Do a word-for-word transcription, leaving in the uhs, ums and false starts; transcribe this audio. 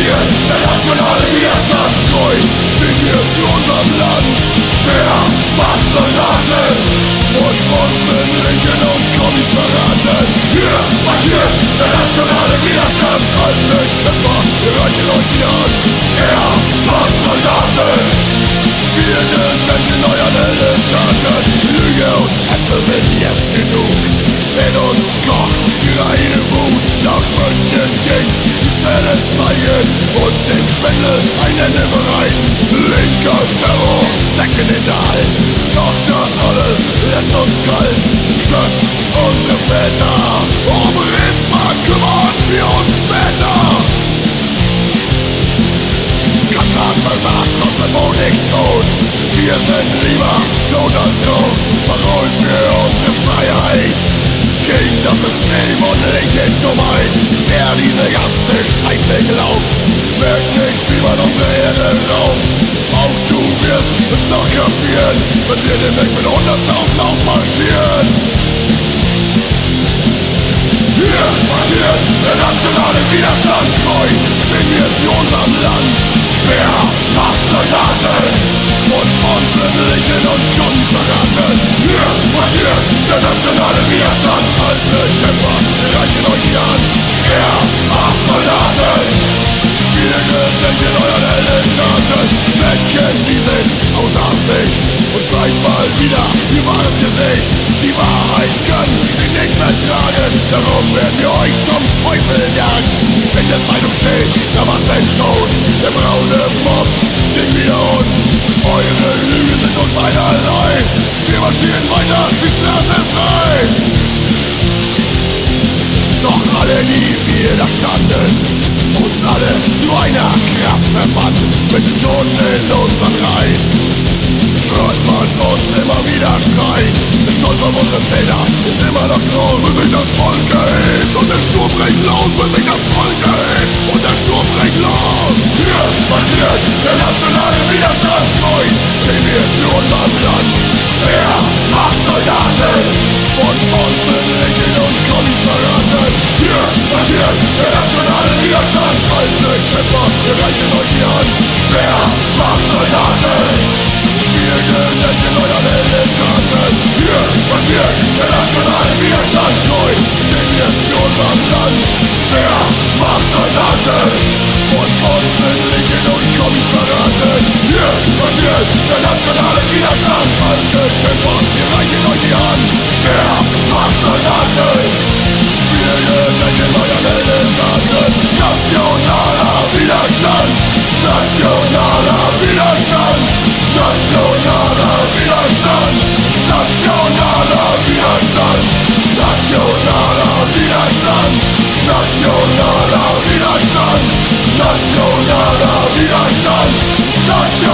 marschiert der nationale Widerstand. Treu stehen wir zu unserem Land. Wer macht Soldaten? Von Bonzen, Linken und Kommis verraten. Hier marschiert der nationale Widerstand. Alte Kämpfer, wir reichen euch die Hand. Er macht Soldaten. Wir gedenken euren Heldentaten. Lüge und Hetze sind jetzt genug. In uns kocht reine Wut. Nach München ging's, die Zähne zeigen und dem Schwindel ein Ende bereiten. Linker Terror, Säcken in der Halt. Doch das alles lässt uns kalt. Schützt unsere Väter, um Ritzmann kümmern wir uns später. Katar versagt, trotzdem wohl nicht tot. Wir sind lieber tot als tot. Verholen für unsere Freiheit gegen das System und linke Dummheit. Wer diese ganze Scheiße glaubt, merkt nicht, wie man unsere Erde raubt. Auch du wirst es noch kapieren, wenn wir den Weg mit hunderttausend aufmarschieren. Hier marschiert der nationale Widerstand. Treu stehen wir zu unserem Land. Wer macht Soldaten? Von Bonzen, Linken und Kommis verraten. Hier marschiert der nationale Widerstand. Alte Kämpfer, wir reichen euch die Hand. Er macht Soldaten. Wir gedenken euren Heldentaten. Säcken, die sind außer Sicht. Und zeigt mal wieder ihr wahres Gesicht. Die Wahrheit kann sie nicht vertragen. Darum werden wir euch zum Teufel jagen. In der Zeitung steht, da war's denn schon. Der braune Mob ging wieder unten. Eure Lügen sind uns einerlei. Wir marschieren weiter, die Straße frei. Doch alle, die widerstanden, uns alle zu einer Kraft verbanden. Mit den Toten in unseren Reihen hört man uns immer wieder schreien. Der Stolz auf unsere Felder ist immer noch groß. Bis sich das Volk erhebt und der Sturm bricht los. Bis sich das Volk erhebt und der Sturm bricht los. Hier marschiert der nationale Widerstand. Treu stehen wir zu unserem Land. Wer macht Soldaten? Von Bonzen, Linken und Kommis verraten. Hier marschiert der nationale Widerstand. Alte Kämpfer, wir reichen euch die Hand. Wer macht Soldaten? Wir gedenken euren Heldentaten. Hier marschiert der nationale Widerstand. Treu stehen wir zu unserem Land. Wer macht Soldaten? Von Bonzen, Linken und Kommis verraten. Hier marschiert der nationale Widerstand. Alte Kämpfer, wir reichen euch die Hand. Wer macht Soldaten? Wir gedenken euren Heldentaten. Nationaler Widerstand. Nationaler Widerstand. Nationaler Widerstand. Nationaler Widerstand. Nationaler Widerstand. Nationaler Widerstand. Nationaler Widerstand. Nationaler